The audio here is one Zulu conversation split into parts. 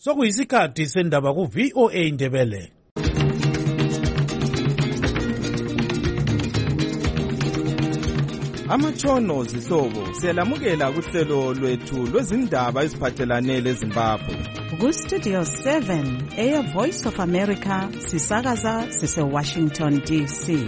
Sokuyisikhathi sendaba ku VOA Indebele. Amatshono zihlobo siyalamukela kuhlelo lwethu lwezindaba eziphathelane leZimbabwe. Ku-Studio 7 Air Voice of America sisakaza sise-Washington DC.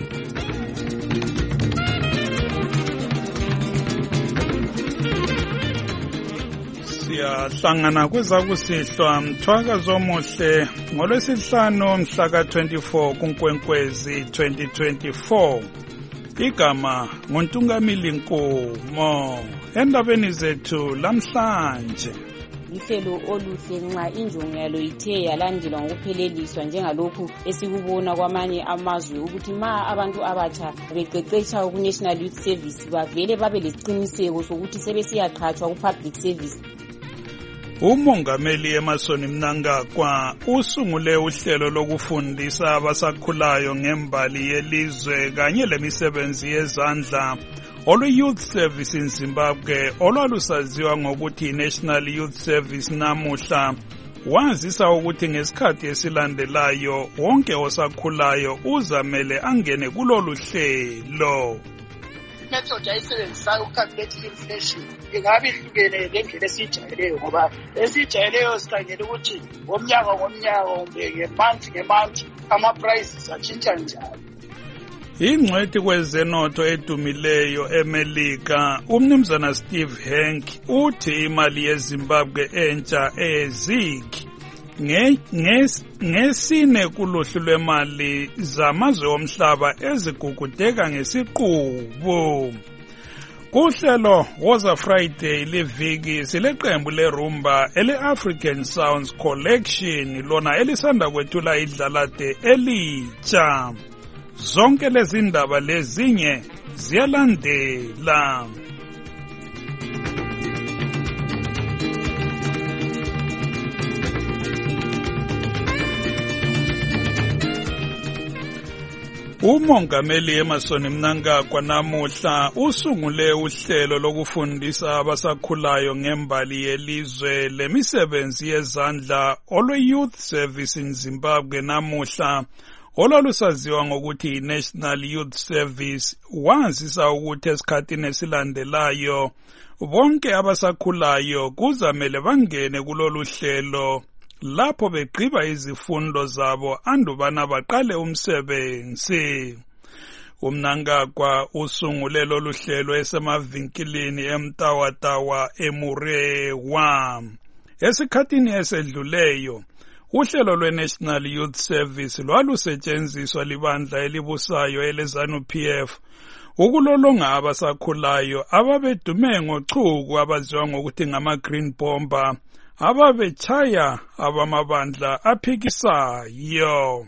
Siyahlangana kwezakusihlwa mthwakazi omuhle ngolwesihlanu mhla ka-24 kuNkwenkwezi 2024. Igama nguNtungamili Nkomo. Endabeni zethu lamhlanje, ihlelo oluhle nxa injongo yalo ithe yalandelwa ngokupheleliswa njengalokhu esikubona kwamanye amazwe ukuthi ma abantu abatsha beqeqetsha ku-National Youth Service bavele babe lesiqiniseko sokuthi sebesiyaqhatshwa ku-public service. uMongameli Emmerson Mnangagwa usungule uhlelo lokufundisa abasakhulayo ngembali yelizwe kanye lemisebenzi yezandla olu-Youth Service in Zimbabwe olwalusaziwa ngokuthi National Youth Service namuhla wazisa ukuthi ngesikhathi esilandelayo wonke osakhulayo uzamele angene kulolu hlelo. Method ayisebenzisayo ucalculate inflation ingabe ihlukene ngendlela esijayeleyo ngoba esijayeleyo sikhangela ukuthi ngomnyaka ngemonth ama-prices atshintsha njani. Ingcwethi kwezenotho edumileyo eMelika umnumzana Steve Hank uthi imali yeZimbabwe entsha eZIG ngesine kuluhlu lwemali zamazwe omhlaba ezigugudeka ngesiqubu. Kuhlelo Woza Friday liviki sileqembu lerumba ele-African Sounds Collection lona elisanda kwethula idlalade elitsha. Zonke lezi ndaba lezinye ziyalandela. uMongameli Emmerson Mnangagwa namuhla usungule uhlelo lokufundisa abasakhulayo ngembali yelizwe lemisebenzi yezandla olu-Youth Service in Zimbabwe namuhla olwalusaziwa ngokuthi National Youth Service wazisa ukuthi esikhathini esilandelayo bonke abasakhulayo kuzamele bangene kulolu hlelo lapho begqiba izifundo zabo andubana baqale umsebenzi. uMnangagwa usungule lolu hlelo esemavinkilini eMtawatawa eMurewa. Esikhathini esedluleyo uhlelo lwe-National Youth Service lwalusetshenziswa libandla elibusayo eleZANU-PF ukulolonga abasakhulayo ababedume ngochuku abaziwa ngokuthi ngama-Green Bomber ababechaya abamabandla aphikisayo.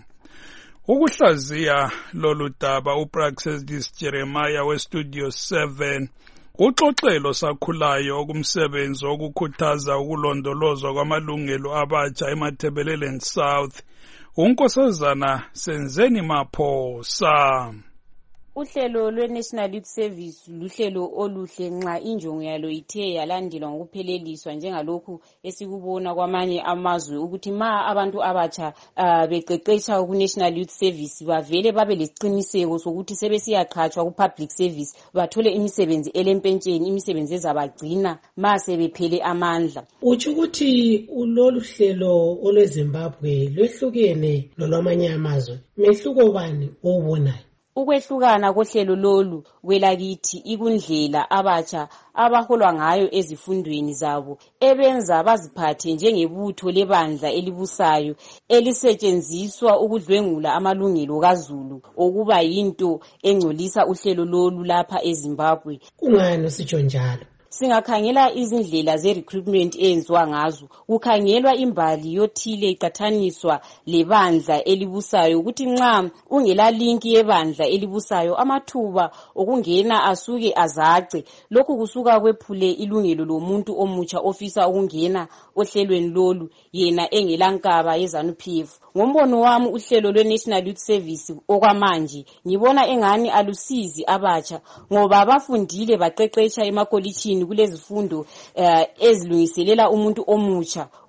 Ukuhlaziya lolu daba uPraxedis Jeremiah weStudio 7 uxoxelo sakhulayo okumsebenzi okukhuthaza ukulondolozwa kwamalungelo abatsha eMatabeleland South uNkosazana Senzeni Maphosa. Uhlelo lwe-National Youth Service luhlelo oluhle nxa injongo yalo ithe yalandelwa ngokupheleliswa njengalokhu esikubona kwamanye amazwe ukuthi ma abantu abatsha beqeqetsha ku-National Youth Service bavele babe lesiqiniseko sokuthi sebesiyaqhatshwa ku-public service bathole imisebenzi elempentsheni, imisebenzi ezabagcina ma sebephele amandla. Utsho ukuthi lolu hlelo olweZimbabwe lwehlukene lolwamanye amazwe, mehluko bani owubonayo? Ukwehlukana kohlelo lolu kwelakithi ikundlela abatsha abaholwa ngayo ezifundweni zabo ebenza baziphathe njengebutho lebandla elibusayo elisetshenziswa ukudlwengula amalungelo kaZulu okuba yinto engcolisa uhlelo lolu lapha eZimbabwe. Kungani sitsho njalo? Singakhangela izindlela ze-recruitment eyenziwa ngazo, kukhangelwa imbali yothile iqathaniswa lebandla elibusayo ukuthi nxa ungela linki yebandla elibusayo amathuba okungena asuke azace. Lokhu kusuka kwephule ilungelo lomuntu omutsha ofisa ukungena ohlelweni lolu yena engelankaba yeZANU-PF. Ngombono wami uhlelo lwe-National Youth Service okwamanje ngibona engani alusizi abatsha ngoba bafundile baqeqetsha emakolitshini kulezifundo ezilungiselela umuntu omutsha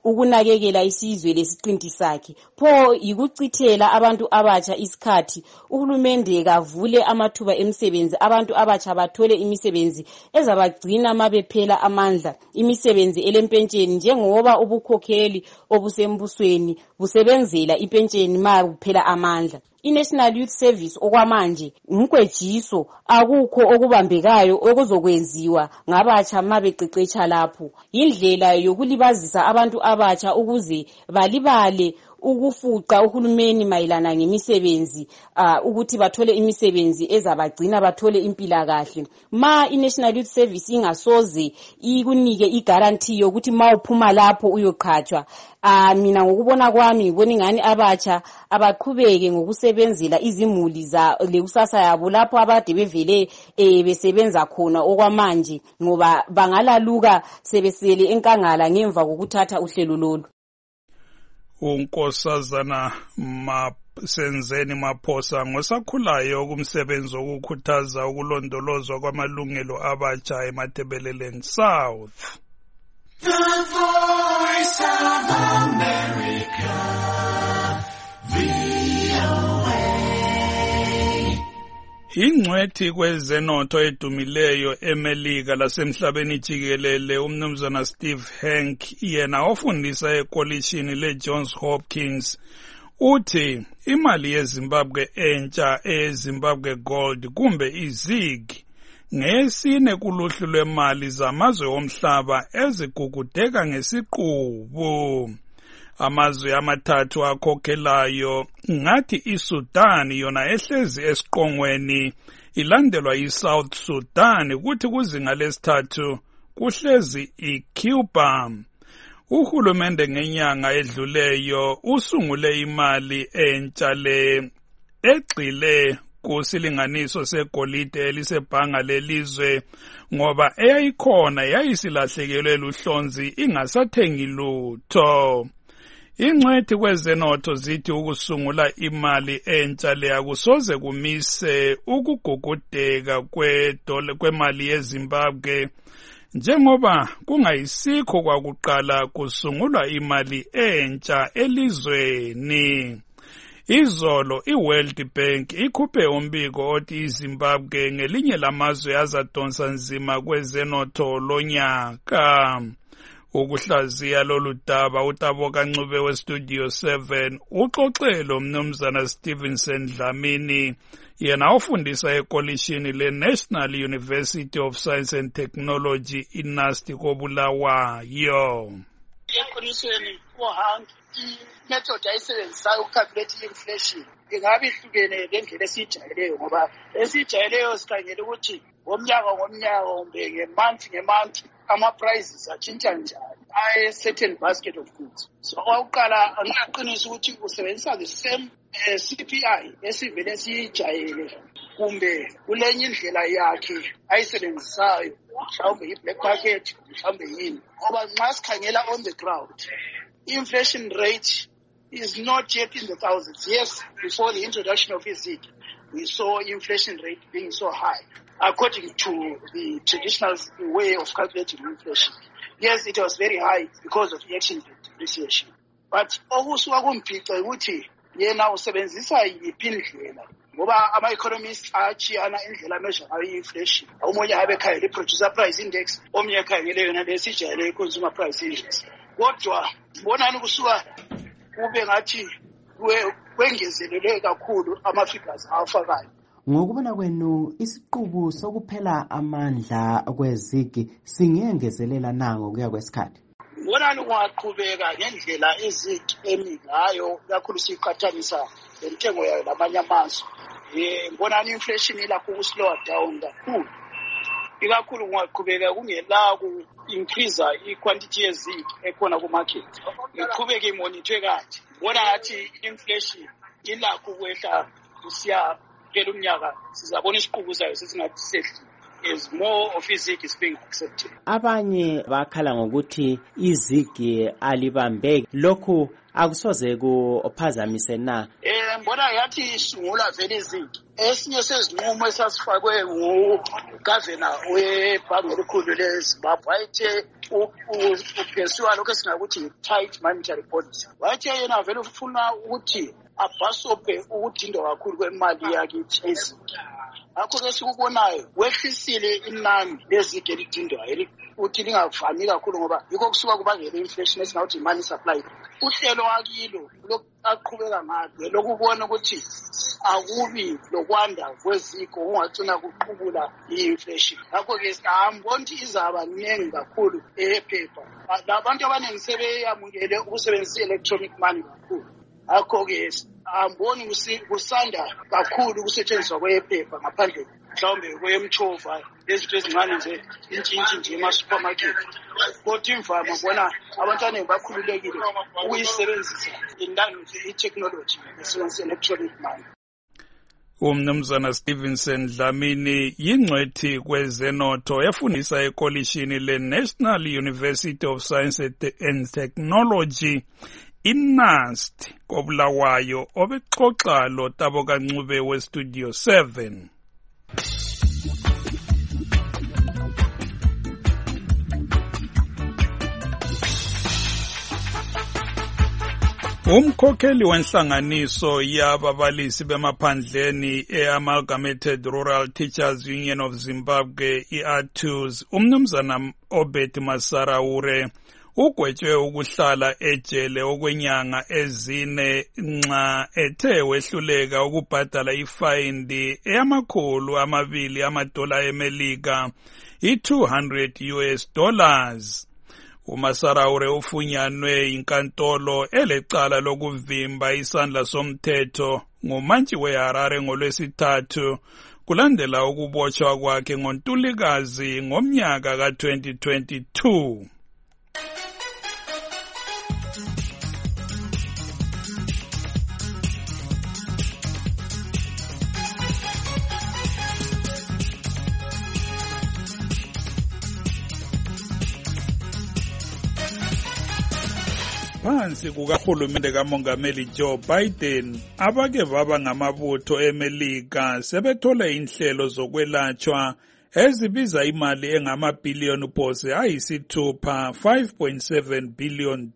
ukunakekela isizwe lesiqinti sakhe. Pho yikuchithela abantu abatsha isikhathi. Uhulumende kavule amathuba emisebenzi, abantu abatsha bathole imisebenzi ezabagcina mabephela amandla, imisebenzi elempentsheni njengoba ubukhokheli obusembusweni busebenzela impentsheni ma kuphela amandla. I-National Youth Service okwamanje umkwejiso, akukho okubambekayo okuzokwenziwa ngabatsha mabeqeqetsha lapho. Indlela yokulibazisa abantu abatsha ukuze balibale ukufuqa uhulumeni mayelana ngemisebenzi, ukuthi bathole imisebenzi ezabagcina bathole impilakahle. Ma i-National Youth Service ingasoze ikunike i-guarantee yokuthi ma uphuma lapho uyoqhatshwa, mina ngokubona kwami ngibona ingani abatsha abaqhubeke ngokusebenzela izimuli za lekusasa yabo lapho abade bevele besebenza khona okwamanje, ngoba bangalaluka sebesele enkangala ngemva kokuthatha uhlelo lolu. uNkosazana Senzeni Maphosa ngosakhulayo kumsebenzi wokukhuthaza ukulondolozwa kwamalungelo abatsha eMatabeleland South. The Voice of America, VOA. Ingcwethi kwezenotho edumileyo eMelika lasemhlabeni jikelele umnumzana Steve Hanke yena ofundisa ekolishini leJohns Hopkins uthi imali yeZimbabwe entsha eZimbabwe Gold kumbe iZig ngesine kuluhlu lwemali zamazwe omhlaba ezigugudeka ngesiqubu. Amazwe amathathu akhokhelayo ngathi iSudan yona ehlezi esiqongweni ilandelwa iSouth Sudan kuthi kuzinga lesithathu kuhlezi iCuba. Uhulumende ngenyanga edluleyo usungule imali entsha le egxile kusilinganiso segolide elisebhanga lelizwe ngoba eyayikhona yayisilahlekelwe luhlonzi ingasathengi lutho. Ingcwethi kwezenotho zithi ukusungula imali entsha le akusoze kumise ukugugudeka kwemali yeZimbabwe njengoba kungayisikho kwakuqala kusungulwa imali entsha elizweni. Izolo iWorld Bank ikhuphe umbiko othi iZimbabwe ngelinye lamazwe azadonsa nzima kwezenotho lonyaka. Ukuhlaziya lolu daba uTaboka Ncube weStudio 7 uxoxelo umnumzana Stevenson Dlamini yena ofundisa ekolishini leNational University of Science and Technology iNUST koBulawayo. Eqinisweni uHanke i-method ayisebenzisayo ucalculate inflation ingabe ihlukene ngendlela esijayeleyo ngoba esijayeleyo sikhangela ukuthi ngomnyaka kumbe ngemonth ama-prices atshintsha njani a-certain basket of goods. So okokuqala angiyaqinisa ukuthi usebenzisa the same CPI esivele siyijayele kumbe kulenye indlela yakhe ayisebenzisayo mhlawumbe i-black market mhlawumbe yini ngoba nxa sikhangela on the ground inflation rate is not yet in the thousands. Yes, before the introduction of IZIG, we saw inflation rate being so high, according to the traditional way of calculating inflation. Yes, it was very high because of the exchange rate depreciation. But okusuka kumphica ukuthi yena usebenzisa yiphi indlela ngoba ama-economists achiyana indlela measure ngayo i-inflation. Omunye abe khangela i-producer price index, omunye ekhangele yona lesijayele i-consumer price index. Kodwa mbonani kusuka kube ngathi kwengezelelwe kakhulu ama-figures awafakayo. Ngokubona kwenu isiqubu sokuphela amandla kweZig singengezelela nango kuya kwesikhathi? Mbonani kungaqhubeka ngendlela iZig emi ngayo kakhulu siqhathanisa lentengo yayo lamanye amazwe. Mbonani inflation ilakho ukuslow down kakhulu. Ikakhulu kungaqhubeka kungela ku-increase i-quantity yeZig ekhona ku-market. Iqhubeke imonithwe kanje. Bona ngathi inflation ilakho ukwehla kusiya phela umnyaka sizabona isiqubu sayo sesingathi sehli as more of iZig is being accepted. Abanye bakhala ngokuthi iZig alibambeki lokhu akusoze kuphazamise na. Mbona yathi isungula vele izinto. Esinye sezinqumo esasifakwe ngugavana webhange elikhulu leZimbabwe wayethe uphesiwa lokho esingakuthi tight monetary policy. Wayethe yena vele ufuna ukuthi abhasobhe ukudindwa kakhulu kwemali yakithi ezinto. Akho-ke sikubonayo wehlisile inani lezigi elidindwayo ukuthi lingavami kakhulu ngoba yikho kusuka kubangela inflation esingakuthi money supply. Uhlelo wakilo aqhubeka ngalo lokubona ukuthi akubi lokwanda kweziko ungagcina kuqhubula i-inflation. Ngakho-ke angiboni ukuthi izaba ningi kakhulu ephepha. Labantu abaningi sebeyamukele ukusebenzisa i-electronic money kakhulu. Ngakho-ke angiboni kusanda kakhulu ukusetshenziswa kwephepha ngaphandle mhlawumbe kwemchova lezinto ezincane nje intshintshi nje ema-supermarket. Kodwa imvama bona abantu abaningi bakhululekile ukuyisebenzisa indalo nje i-technology esebenzisa electronic money. Umnumzana Stevenson Dlamini yingcwethi kwezenotho yafundisa ekolishini le-National University of Science and Technology INUST koBulawayo obexoxa lo Tabo Kancube weStudio 7. Umkhokheli wenhlanganiso yababalisi bemaphandleni e-Amalgamated Rural Teachers Union of Zimbabwe i-ATUZ umnumzana Obed Masaraure ugwetshwe ukuhlala ejele okwenyanga ezine nxa ethe wehluleka ukubhadala ifayindi $200 eMelika $200. uMasaraure ufunyanwe inkantolo elecala lokuvimba isandla somthetho ngumantshi weHarare ngolwesithathu kulandela ukubotshwa kwakhe ngoNtulikazi ngomnyaka ka-2022. Phansi kukahulumende kamongameli Joe Biden, abake baba ngamabutho eMelika sebethola inhlelo zokwelatshwa ezibiza imali engamabhiliyoni phose ayisithupha $5.7 billion.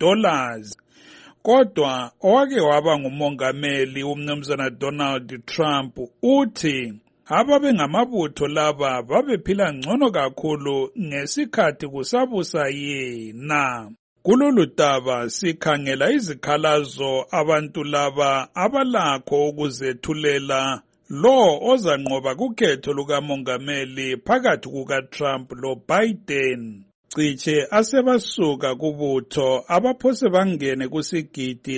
Kodwa owake waba ngumongameli umnumzana Donald Trump uthi ababe ngamabutho laba babephila ngcono kakhulu ngesikhathi kusabusa yena. Kulolu daba sikhangela izikhalazo abantu laba abalakho ukuzethulela lo ozanqoba kukhetho lukamongameli phakathi kukaTrump loBiden. Ciche asebasuka kubutho abaphose bangene kusigidi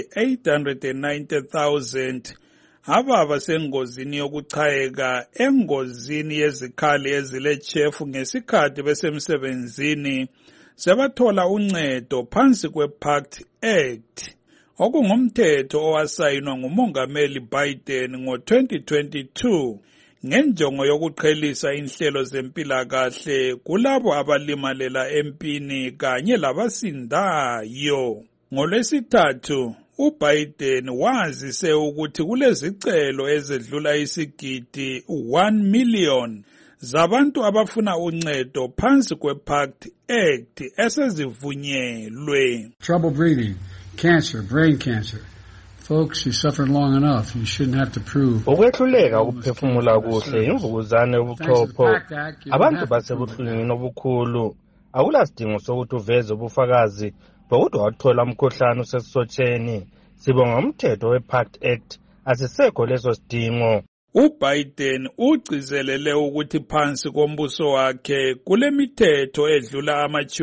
890,000 ababa sengozini yokuchayeka engozini yezikhali ezilechefu ngesikhathi besemsebenzini sebathola uncedo phansi kwePACT Act okungumthetho owasayinwa ngumongameli Biden ngo-2022 ngenjongo yokuqhelisa inhlelo zempilakahle kulabo abalimalela empini kanye labasindayo. NgoLwesithathu uBiden wazise ukuthi kulezicelo ezedlula isigidi 1 million zabantu abafuna uncedo phansi kwePACT Act esezivunyelwe. Trouble breathing, cancer, brain cancer. Folks, you suffered long enough. You shouldn't have to prove. Ukwehluleka ukuphefumula kuhle imvukuzane ubuchopho. Abantu basebuhlungwini obukhulu. Akulasidingo sokuthi uveze ubufakazi bokuthi wathola umkhuhlane usesisotsheni. Sibonga umthetho wePACT Act asisekho leso sidingo. uBiden ugcizelele ukuthi phansi kombuso wakhe kulemithetho edlula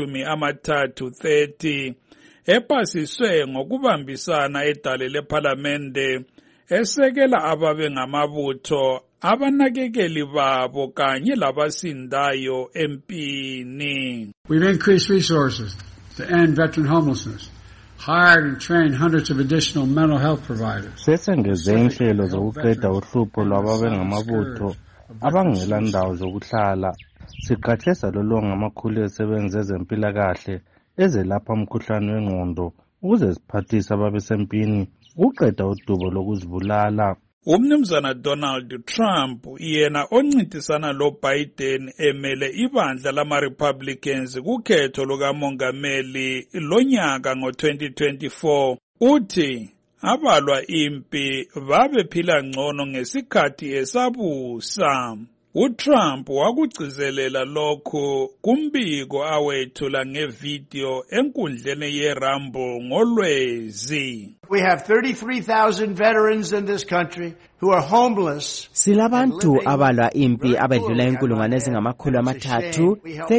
ama-30 epasiswe ngokubambisana edale lephalamende esekela ababe ngamabutho abanakekeli babo kanye labasindayo empini. We've increased resources to end veteran homelessness. Hired and trained hundreds of additional mental health providers. Sesengeze inhlelo zokuqeda uhlupho lwababe ngamabutho abangela ndawo zokuhlala. Siqhatshe salolonga amakhulu esebenze ezempilakahle ezelapha umkhuhlane wengqondo ukuze siphathise ababesempini ukuqeda udubo lokuzibulala. Umnumzana Donald Trump yena oncintisana loBiden emele ibandla lama-Republicans kukhetho lukamongameli lonyaka ngo-2024 uthi abalwa impi babephila ngcono ngesikhathi esabusa. uTrump wakugcizelela lokhu kumbiko awethula ngevideo enkundleni yeRumble ngoLwezi. We have 33,000 veterans in this country who are homeless. Silabantu abalwa impi abedlula inkulungwane ezingamakhulu amathathu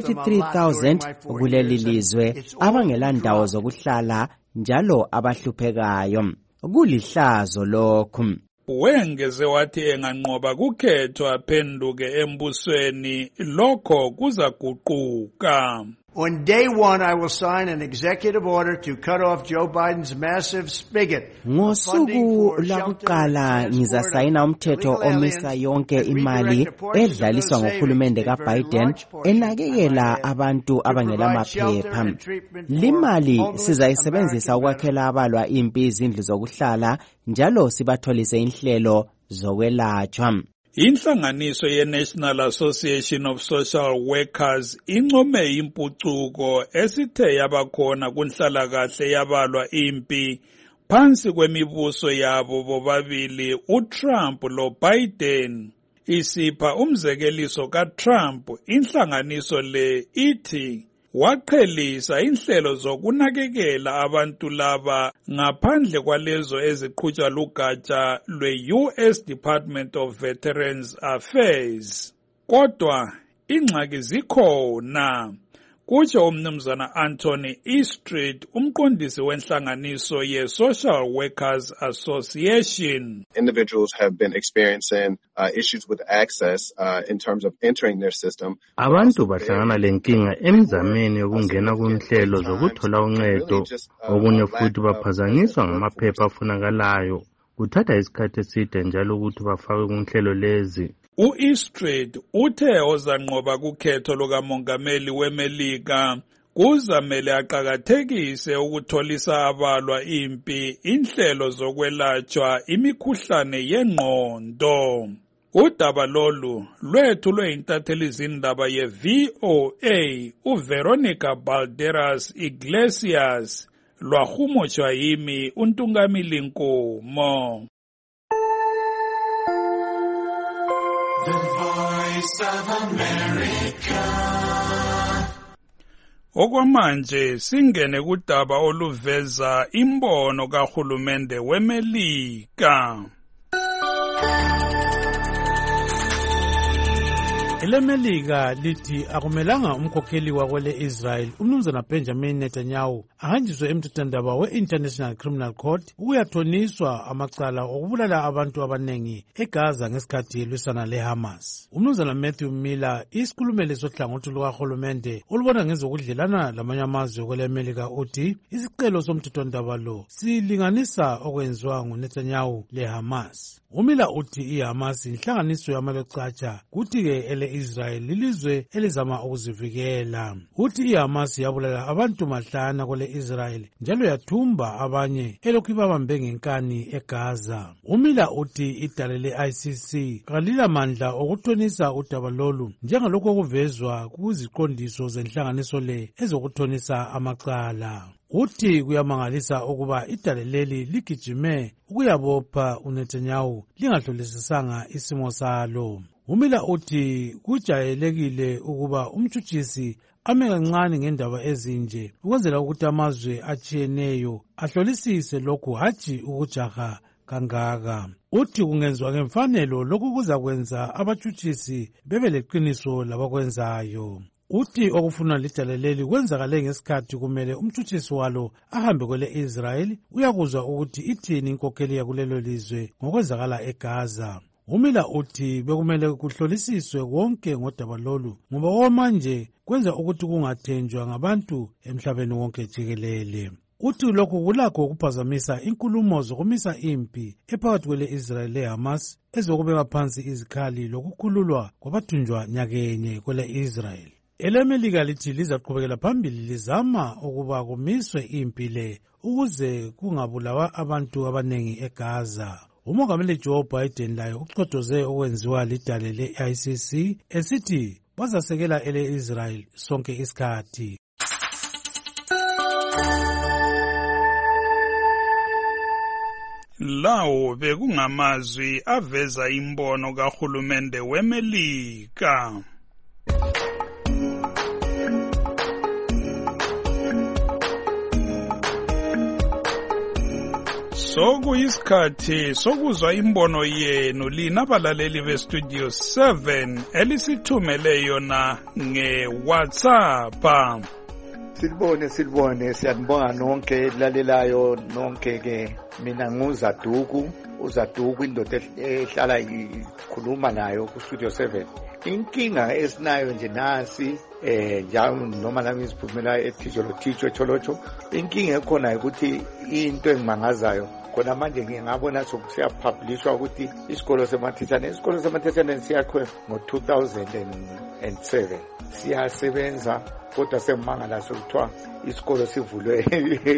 33,000 kuleli lizwe abangela ndawo zokuhlala njalo abahluphekayo. Kulihlazo lokhu. Wengeze wathi enganqoba kukhetho aphenduke embusweni lokho kuzaguquka. On day one, I will sign an executive order to cut off Joe Biden's massive spigot. Ngosuku lakuqala ngizasayina umthetho omisa yonke imali edlaliswa ngohulumende kaBiden enakekela abantu abangela maphepha. Limali sizayisebenzisa ukwakhela abalwa impi izindlu zokuhlala njalo sibatholise inhlelo zokwelatshwa. Inhlanganiso ye-National Association of Social Workers income impucuko esithe yabakhona kunhlalakahle yabalwa impi phansi kwemibuso yabo bobabili uTrump loBiden. Isipha umzekeliso kaTrump, inhlanganiso le ithi waqhelisa inhlelo zokunakekela abantu laba ngaphandle kwalezo eziqhutshwa lugatsha lwe-US Department of Veterans Affairs. Kodwa ingxaki zikhona, kutsho umnumzana Anthony Eastreet, umqondisi wenhlanganiso ye-Social Workers Association. Individuals have been experiencing issues with access in terms of entering their system. Abantu bahlangana lenkinga emizameni yokungena kunhlelo zokuthola uncedo, okunye futhi baphazanyiswa ngamaphepha afunakalayo. Kuthatha isikhathi eside njalo ukuthi bafake kunhlelo lezi. U-Eastreet uthe ozanqoba kukhetho lukamongameli weMelika kuzamele aqakathekise ukutholisa abalwa impi inhlelo zokwelatshwa imikhuhlane yengqondo. Udaba lolu lwethulwe intatheli zindaba ye-VOA uVeronica Balderas Iglesias lwahumushwa yimi uNtungamili Nkomo. The Voice of America. Okwamanje singene kudaba oluveza imbono kahulumende weMelika. EleMelika lithi akumelanga umkhokheli wakwele Israel umnumzana Benjamin Netanyahu ahanjiswe emthethwandaba we-International Criminal Court ukuyathoniswa amacala okubulala abantu abanengi eGaza ngesikhathi lwisana leHamas. Umnumzana Matthew Miller, isikhulumeli sohlangothi lukahulumende olubona ngezokudlelana lamanye amazwe kweleMelika, uthi isicelo somthethwandaba lo silinganisa okwenziwa nguNetanyahu leHamas. Umila uthi iHamas inhlanganiso yamalocatsha kuthi-ke ele-Israel lilizwe elizama ukuzivikela. Uthi iHamas yabulala abantu mahlana kwele-Israel njalo yathumba abanye elokhu ibabambe ngenkani eGaza. Umila uthi idale le-ICC kalilamandla okuthonisa udaba lolu njengalokhu okuvezwa kuziqondiso zenhlanganiso le ezokuthonisa amacala. Uthi kuyamangalisa ukuba idale leli ligijime ukuyabopha uNetanyahu lingahlolisisanga isimo salo. Umila uthi kujayelekile ukuba umtshutshisi ame kancane ngendaba ezinje ukwenzela ukuthi amazwe atshiyeneyo ahlolisise lokhu hatshi ukujaha kangaka. Uthi kungenziwa ngemfanelo lokhu kuzakwenza abatshutshisi bebe leqiniso labakwenzayo. Uthi okufunwa lidale leli kwenzakale ngesikhathi kumele umtshutshisi walo ahambe kwele-Israel uyakuzwa ukuthi ithini inkokheli yakulelo lizwe ngokwenzakala eGaza. Umila uthi bekumele kuhlolisiswe konke ngodaba lolu ngoba okwamanje kwenza ukuthi kungathenjwa ngabantu emhlabeni wonke jikelele. Uthi lokhu kulakho ukuphazamisa inkulumo zokumisa impi ephakathi kwele-Israel leHamas ezokubeka phansi izikhali lokukhululwa kwabathunjwa nyakenye kwele-Israel. elemelika lithi lizaqhubekela phambili lizama ukuba kumiswe impi le ukuze kungabulawa abantu abanengi eGaza. Umongameli Joe Biden laye uchodoze okwenziwa lidale le-ICC esithi bazasekela ele-Israel sonke isikhathi. Lawo bekungamazwi aveza imbono kahulumende weMelika. Sokuyisikhathi sokuzwa imbono yenu lina balaleli bestudio 7 elisithumele yona ngeWhatsApp. Silibone siyanibonga nonke lalelayo nonke ke mina nguZaduku indoda ehlala ikhuluma nayo ku studio 7. Inkinga esinayo nje nasi njalo noma nami siphumela etholotsho inkinga ekhona ukuthi into engimangazayo khona manje ngiyabona sokusiyapublishwa ukuthi isikolo semathethane siyakhwe ngo-2007 siyasebenza kodwa semangala sokuthiwa isikolo sivulwe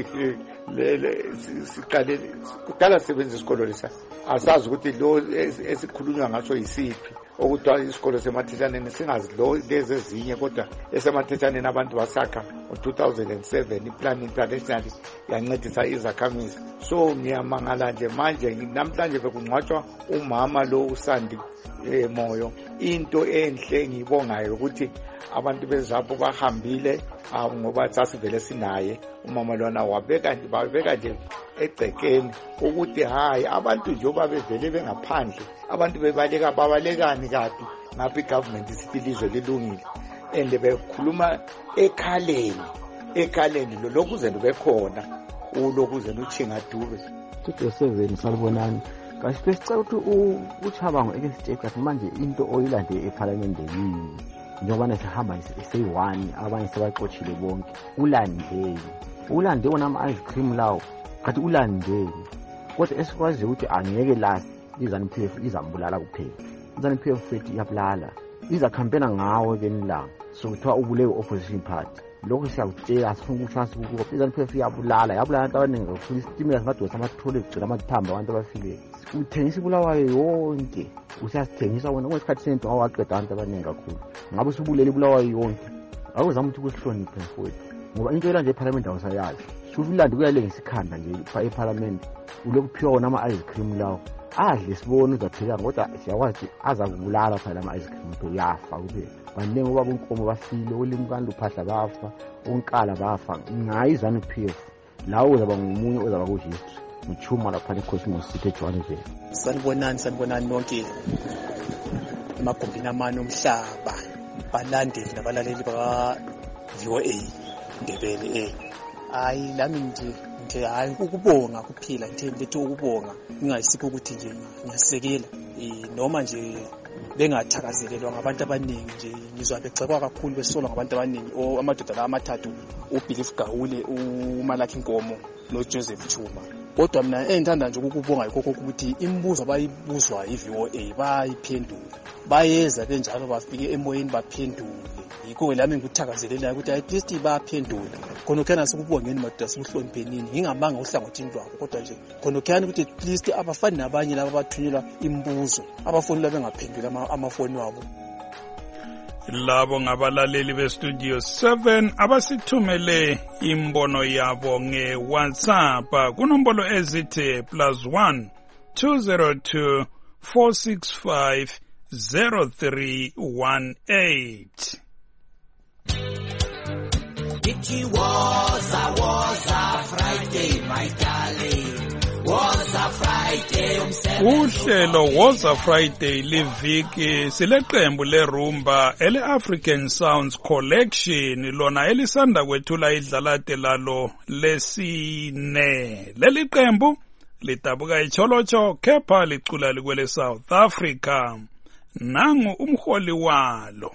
kudala sebenza isikolo lesa asazi ukuthi lo esikhulunywa ngaso yisiphi okuthiwa isikolo semathethaneni singazi lo lezi ezinye kodwa esemathethaneni abantu basakha ngo-2007 iPlan International yancedisa izakhamizi. So ngiyamangala nje manje namhlanje bekungcwatshwa umama lo uSandi Moyo. Into enhle ngibongayo ukuthi abantu bezapho bahambile ngoba sasivele sinaye umama lona babeka nje egcekeni ukuthi hayi abantu njoba bevele bengaphandle abantu babalekani kabi ngapha igovernment isithi ilizwe lilungile and bekhuluma ekhaleni lokhuze bekhona ulokhuze uChinga Dube studio 7 salibonani kahle besicela ukuthi uChabango ekesiteka manje into oyilande eParliament yini njengoba sihamba seyi1 abanye sebaxoxile bonke ulande wona ama-ice cream lawo kathi ulandele kodwa esikwazi ukuthi angeke last iZANU-PF izambulala kuphela iZANU-PF fethi iyabulala izakhampena ngawo ke nilanga sokuthiwa ubulewe opposition party lokho siyakutshela sifuna ukuthi ukuthi iZANU-PF yabulala abantu abaningi kakhulu isitimela singadosa amathole kugcina amathamba abantu abafile uthengisa ibulawayo yonke usiyasithengisa wona kwesikhathi sento awaqeda abantu abaningi kakhulu ngabe usubulele ibulawayo yonke awuzama ukuthi kusihloniphe mfowethu ngoba into yela nje eParliament awusayazi sufilandi kuyale ngesikhanda nje eParliament ulokuphiwa wona ama-ice cream lawo adle sibone uzaphila kodwa siyakwazi azakubulala phela ama-ice cream phela yafa kuphela baningi ubaba unkomo bafile ulimkani luphahla bafa unkala bafa ngayo iZANU-PF lawo uzaba ngomunye ozaba kuhistory ngithuma lapha eCosmos City eJohannesburg. Sanibonani nonke emagumbini amane omhlaba balandeli nabalaleli baka-VOA Ndebele hayi lami nje hayi ukubonga kuphila ngithi ukubonga ingayisikho ukuthi nje ngiyasekela noma nje bengathakazelelwa ngabantu abaningi nje ngizwa begxekwa kakhulu besolwa ngabantu abaningi amadoda la amathathu uBelief Gawule uMalaki Nkomo noJoseph Chuma. Kodwa mina engithanda nje ukubonga yikho ukuthi imibuzo abayibuzwa iVOA bayiphendula bayeza benjalo bafike emoyeni baphendule yikho lami ngikuthakazelela ukuthi at least baphendula khona khona sikubongeni madoda sihloniphenini ngingamanga uhlangothini lwabo kodwa nje khona khona ukuthi at least abafani nabanye laba bathunyelwa imibuzo abafonela bengaphendula amafoni wabo. Labo ngabalaleli bestudio 7 abasithumele imbono yabo ngeWhatsApp kunombolo ezithi +1 202 465 0318. It was a Friday, my darling. Was a Friday. Uhlelo was a Friday liviki sileqembu lerumba ele-African Sounds Collection lona elisanda kwethula idlalate lalo lesine. Leli qembu lidabuka icholocho kepha licula likwele South Africa. Nangu umholi walo.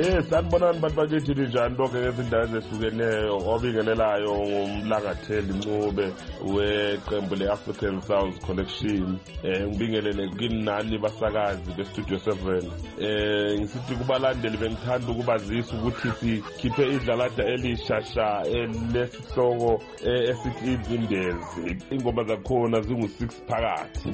sanibonani bantu bakithi linjani lonke ngezindawo ezehlukeneyo. Obingelelayo ngumlangatheli Ncube weqembu le-African Sounds Collection. Ngibingelele kini nani basakazi beStudio 7. Ngisithi kubalandeli bengithanda ukubazisa ukuthi sikhiphe idlalada elishasha elesihloko esithi Izindezi. Ingoma zakhona zingu-6 phakathi.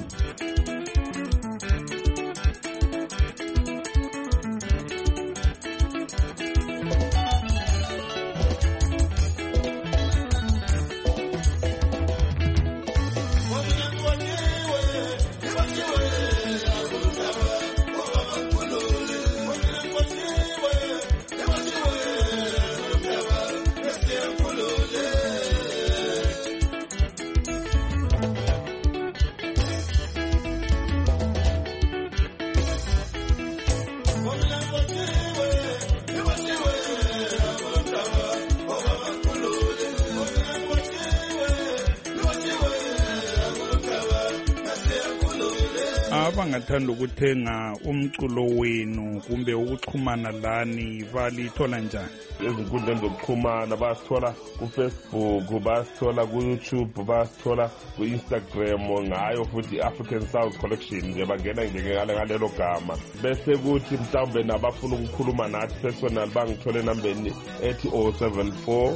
abangathanda ukuthenga umculo wenu kumbe ukuxhumana lani balithola njani? Ezinkundleni zokuxhumana basithola ku-Facebook, basithola ku-YouTube, basithola ku-Instagram, ngayo futhi African Sounds Collection. Nje bangena ngalelo gama. Bese kuthi mhlawumbe nabafuna ukukhuluma nathi personal bangithole nambeni ethi 074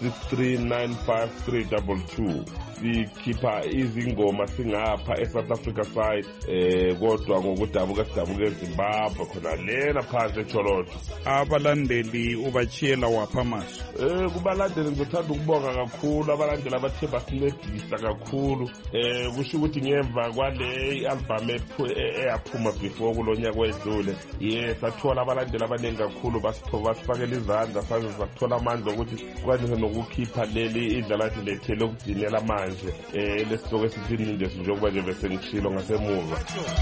6395322. Sikhipha izingoma singapha eSouth Africa side kodwa ngokudabuka sidabuka eZimbabwe khona lena phansi eTsholotsho. Abalandeli ubachiyela wapha maso? Kubalandeli ngizothanda ukubonga kakhulu abalandeli abathe basincedisa kakhulu. Kusho ukuthi ngemva kwale album eyaphuma before kulonyaka wedlule, sathola abalandeli abaningi kakhulu basifakela izandla saze sathola amandla ukuthi kwanise nokukhipha leli idlalathi lethe lokugcinela amandla lesihloko esithini Izindezi njengoba nje bese ngishilo ngasemuva.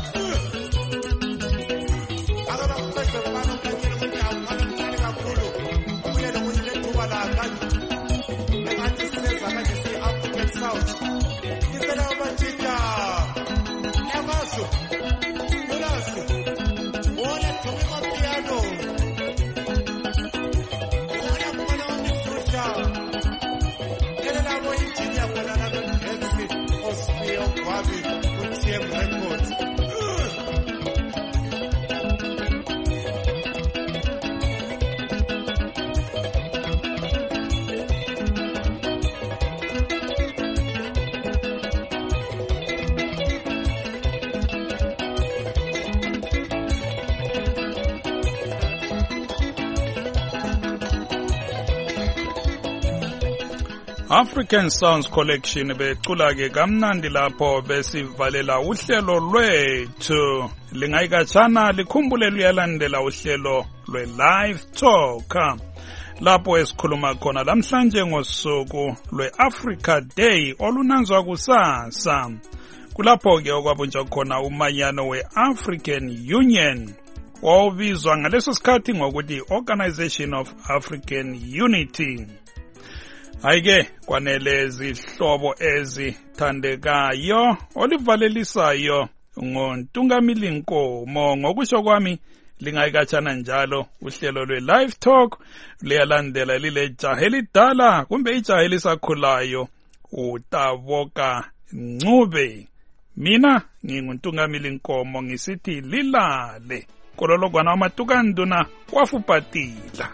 African Sounds Collection becula ke kamnandi lapho besivalela uhlelo lwethu. Lingayikatshana likhumbule luyalandela uhlelo lwe-Live Talk lapho esikhuluma khona lamhlanje ngosuku lwe-Africa Day olunanzwa kusasa. Kulapho ke okwabunjwa khona umanyano we-African Union wawubizwa ngaleso sikhathi ngokuthi Organization of African Unity. Ayike kwanele zihlobo ezithandekayo olivalelisayo ngoNtungamili Nkomo. Ngokusho kwami lingayikatshana njalo uhlelo lwe-Live Talk liyalandela lile jaha elidala kumbe ijaha elisakhulayo uTaboka Ncube. Mina nginguNtungamili Nkomo ngisithi lilale kolologwana wamatukanduna wafupatila.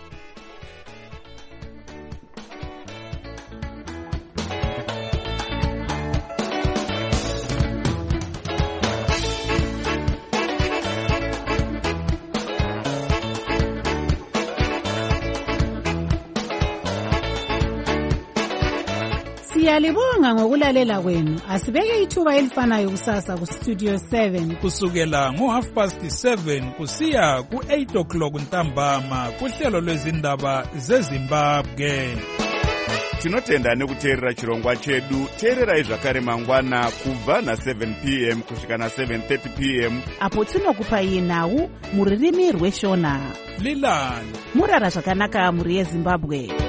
Siyalibonga ngokulalela kwenu. Asibeke ithuba elifanayo kusasa ku Studio 7 kusukela ngo7:30 kusiya ku8:00 ntambama kuhlelo lwezindaba zeZimbabwe. Tinotenda nekuteerera chirongwa chedu. Teererai zvakare mangwana kubva na7 p.m. kusvika na7:30 p.m. apo tinokupai nhau muririmi rweshona. Lilani murara zvakanaka muri yeZimbabwe.